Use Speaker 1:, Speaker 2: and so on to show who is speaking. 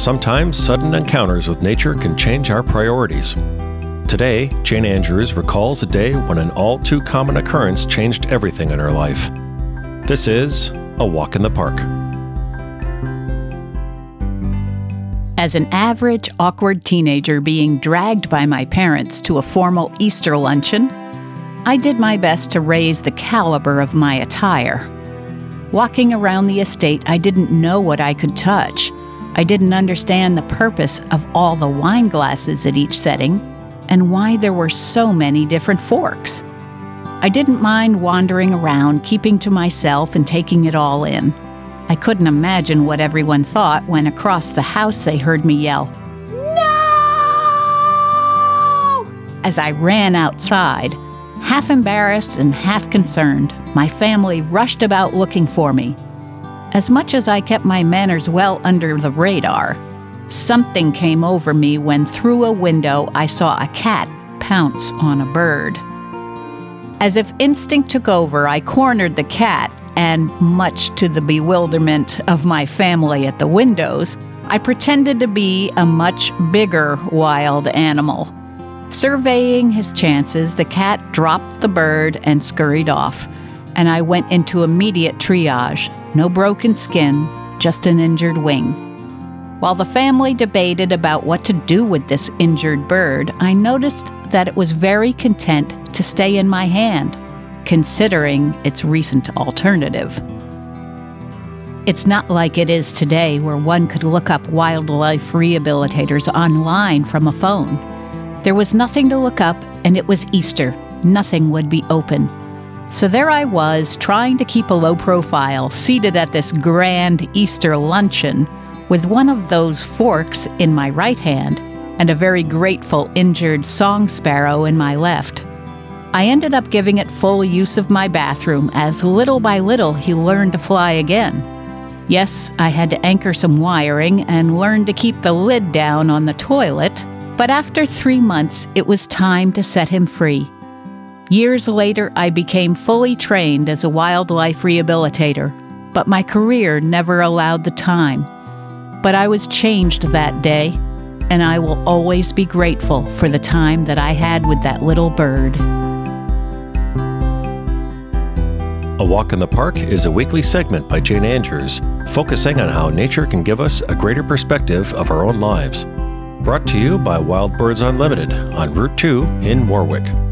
Speaker 1: Sometimes sudden encounters with nature can change our priorities. Today, Jane Andrews recalls a day when an all-too-common occurrence changed everything in her life. This is A Walk in the Park.
Speaker 2: As an average, awkward teenager being dragged by my parents to a formal Easter luncheon, I did my best to raise the caliber of my attire. Walking around the estate, I didn't know what I could touch. I didn't understand the purpose of all the wine glasses at each setting and why there were so many different forks. I didn't mind wandering around, keeping to myself and taking it all in. I couldn't imagine what everyone thought when across the house they heard me yell, "No!" As I ran outside. Half embarrassed and half concerned, my family rushed about looking for me. As much as I kept my manners well under the radar, something came over me when through a window I saw a cat pounce on a bird. As if instinct took over, I cornered the cat, and much to the bewilderment of my family at the windows, I pretended to be a much bigger wild animal. Surveying his chances, the cat dropped the bird and scurried off, and I went into immediate triage. No broken skin, just an injured wing. While the family debated about what to do with this injured bird, I noticed that it was very content to stay in my hand, considering its recent alternative. It's not like it is today, where one could look up wildlife rehabilitators online from a phone. There was nothing to look up, and it was Easter. Nothing would be open. So there I was, trying to keep a low profile, seated at this grand Easter luncheon, with one of those forks in my right hand and a very grateful injured song sparrow in my left. I ended up giving it full use of my bathroom, as little by little he learned to fly again. Yes, I had to anchor some wiring and learn to keep the lid down on the toilet, but after 3 months, it was time to set him free. Years later, I became fully trained as a wildlife rehabilitator, but my career never allowed the time. But I was changed that day, and I will always be grateful for the time that I had with that little bird.
Speaker 1: A Walk in the Park is a weekly segment by Jane Andrews, focusing on how nature can give us a greater perspective of our own lives. Brought to you by Wild Birds Unlimited on Route 2 in Warwick.